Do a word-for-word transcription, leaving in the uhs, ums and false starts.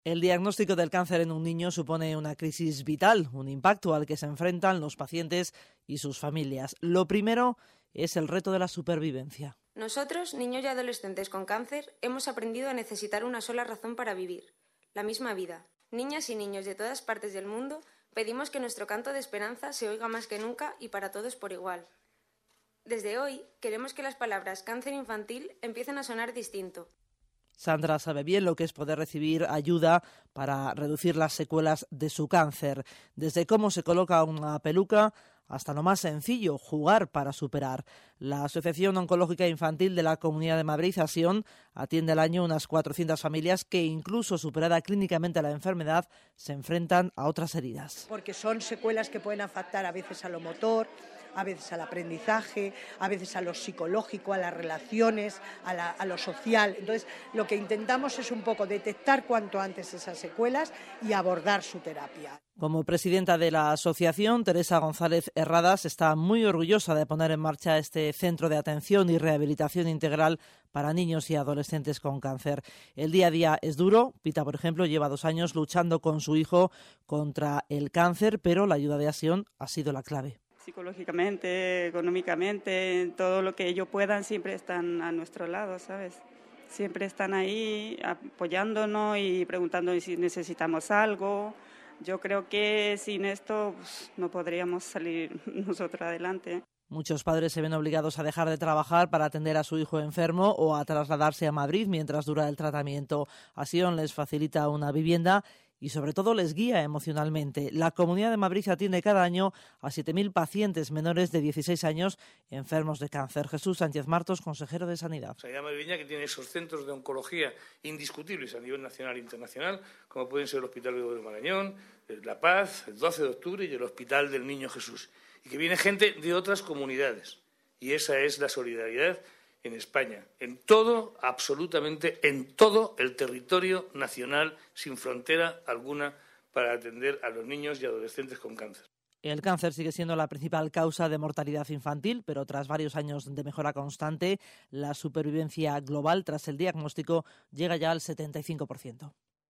El diagnóstico del cáncer en un niño supone una crisis vital, un impacto al que se enfrentan los pacientes y sus familias. Lo primero es el reto de la supervivencia. Nosotros, niños y adolescentes con cáncer, hemos aprendido a necesitar una sola razón para vivir, la misma vida. Niñas y niños de todas partes del mundo pedimos que nuestro canto de esperanza se oiga más que nunca y para todos por igual. Desde hoy, queremos que las palabras cáncer infantil empiecen a sonar distinto. Sandra sabe bien lo que es poder recibir ayuda para reducir las secuelas de su cáncer, desde cómo se coloca una peluca hasta lo más sencillo, jugar para superar. La Asociación Oncológica Infantil de la Comunidad de Madrid, ASION, atiende al año unas cuatrocientas familias que, incluso superada clínicamente la enfermedad, se enfrentan a otras heridas. Porque son secuelas que pueden afectar a veces a lo motor, a veces al aprendizaje, a veces a lo psicológico, a las relaciones, a, la, a lo social. Entonces, lo que intentamos es un poco detectar cuanto antes esas secuelas y abordar su terapia. Como presidenta de la asociación, Teresa González Herradas está muy orgullosa de poner en marcha este centro de atención y rehabilitación integral para niños y adolescentes con cáncer. El día a día es duro. Pita, por ejemplo, lleva dos años luchando con su hijo contra el cáncer, pero la ayuda de ASION ha sido la clave. Psicológicamente, económicamente, todo lo que ellos puedan siempre están a nuestro lado, ¿sabes? Siempre están ahí apoyándonos y preguntando si necesitamos algo. Yo creo que sin esto pues, no podríamos salir nosotros adelante. Muchos padres se ven obligados a dejar de trabajar para atender a su hijo enfermo o a trasladarse a Madrid mientras dura el tratamiento. ASION les facilita una vivienda y sobre todo les guía emocionalmente. La Comunidad de Madrid atiende cada año a siete mil pacientes menores de dieciséis años enfermos de cáncer. Jesús Sánchez Martos, consejero de Sanidad. Sanidad madrileña, que tiene esos centros de oncología indiscutibles a nivel nacional e internacional, como pueden ser el Hospital de Marañón, La Paz, el doce de octubre y el Hospital del Niño Jesús. Y que viene gente de otras comunidades. Y esa es la solidaridad en España, en todo, absolutamente en todo el territorio nacional, sin frontera alguna, para atender a los niños y adolescentes con cáncer. El cáncer sigue siendo la principal causa de mortalidad infantil, pero tras varios años de mejora constante, la supervivencia global tras el diagnóstico llega ya al setenta y cinco por ciento.